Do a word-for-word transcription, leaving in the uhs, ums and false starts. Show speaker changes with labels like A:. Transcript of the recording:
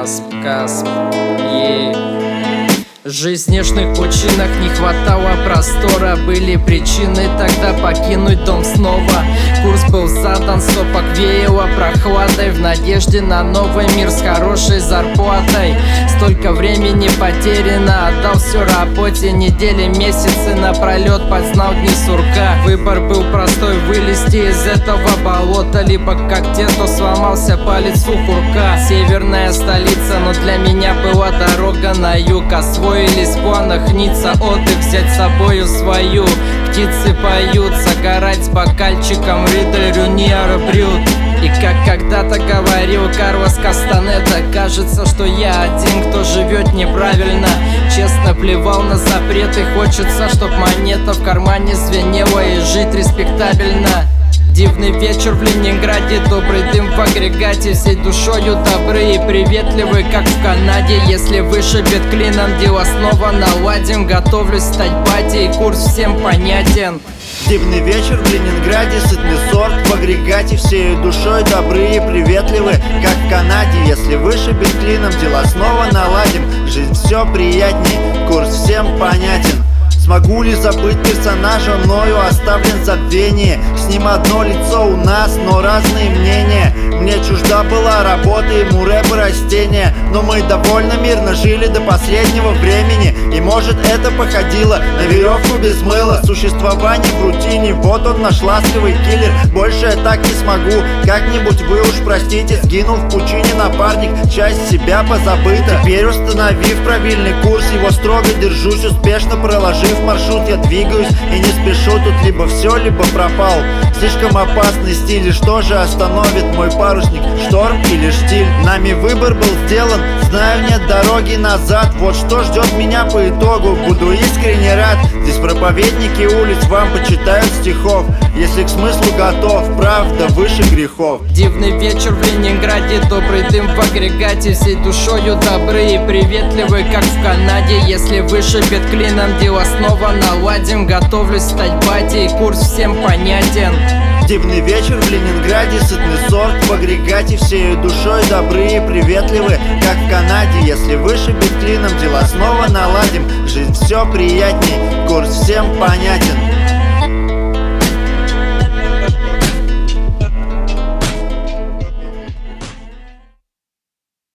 A: Касп, Касп, е. В жизненных пучинах не хватало простора. Были причины тогда покинуть дом снова. Курс был задан, сопок веяло прохладой, в надежде на новый мир с хорошей зарплатой. Столько времени потеряно, отдал все работе. Недели, месяцы напролет познал дни сурка. Выбор был простой: вылезти из этого болота, либо как те, кто сломался палец у курка. Северная столица, но для меня была дорога на юг. Освоились в планах Ницца, отдых взять с собою свою. Птицы поют, загорать с бокальчиком, Ридель, Рюниер, Брют. И как когда-то говорил Карлос Кастанеда, кажется, что я один, кто живет неправильно. Честно плевал на запреты, хочется, чтоб монета в кармане звенела и жить респектабельно. Дивный вечер в Ленинграде, добрый дым в агрегате, всей душою добры и приветливы, как в Канаде. Если вышибет клином, дело снова наладим. Готовлюсь стать батей, курс всем понятен.
B: Дивный вечер в Ленинграде, сытный сорт в агрегате, всею душой добры и приветливы, как в Канаде. Если вышибет клином, дела снова наладим. Жизнь все приятней, курс всем понятен. Смогу ли забыть персонажа, мною оставлен в забвении? С ним одно лицо у нас, но разные мнения. Мне чужда была работа, ему рэп и растения. Но мы довольно мирно жили до последнего времени. И может это походило на веревку без мыла. Существование в рутине, вот он наш ласковый киллер. Больше я так не смогу, как-нибудь вы уж простите. Сгинул в пучине напарник, часть себя позабыта. Теперь, установив правильный курс, его строго держусь, успешно проложив маршрут, я двигаюсь и не спешу. Тут либо все, либо пропал. Слишком опасный стиль, и что же остановит мой парусник? Шторм или штиль? Нами выбор был сделан, знаю, нет дороги назад. Вот что ждет меня по итогу, буду искренне рад. Здесь проповедники улиц вам почитают стихов. Если к смыслу готов, правда выше грехов.
A: Дивный вечер в Ленинграде, добрый дым в агрегате, всей душою добры и приветливы, как в Канаде. Если вышибет клином, дело снова наладим. Готовлюсь стать батей, курс всем понятен.
B: Дивный вечер в Ленинграде, сытный сорт в агрегате, всею душой добры и приветливы, как в Канаде. Если вышибет клином, дела снова наладим. Жизнь все приятней, курс всем понятен.